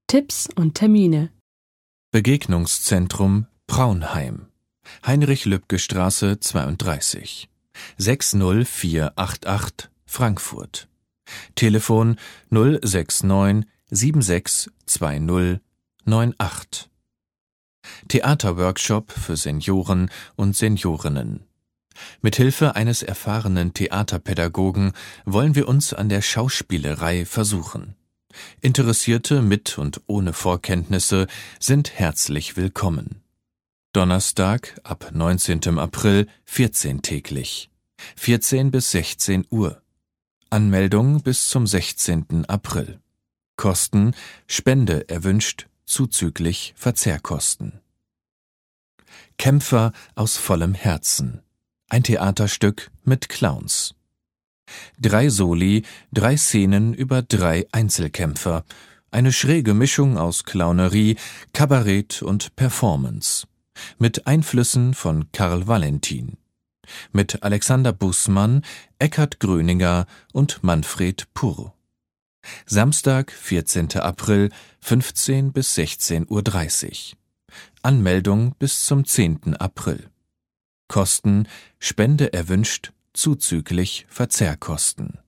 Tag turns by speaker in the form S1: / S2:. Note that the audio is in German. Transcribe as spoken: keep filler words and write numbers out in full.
S1: Tipps und Termine.
S2: Begegnungszentrum Praunheim, Heinrich-Lübke-Straße zweiunddreißig, sechs null vier acht acht, Frankfurt. Telefon null sechs neun sieben sechs zwei null neun acht. Theaterworkshop für Senioren und Seniorinnen. Mithilfe eines erfahrenen Theaterpädagogen wollen wir uns an der Schauspielerei versuchen. Interessierte mit und ohne Vorkenntnisse sind herzlich willkommen. Donnerstag ab neunzehnten April vierzehntäglich, vierzehn bis sechzehn Uhr. Anmeldung bis zum sechzehnten April. Kosten: Spende erwünscht, zuzüglich Verzehrkosten. Kämpfer aus vollem Herzen. Ein Theaterstück mit Clowns. Drei Soli, drei Szenen über drei Einzelkämpfer. Eine schräge Mischung aus Clownerie, Kabarett und Performance. Mit Einflüssen von Karl Valentin. Mit Alexander Bußmann, Eckhard Gröninger und Manfred Purr. Samstag, vierzehnten April, fünfzehn bis sechzehn Uhr dreißig. Anmeldung bis zum zehnten April. Kosten: Spende erwünscht, zuzüglich Verzehrkosten.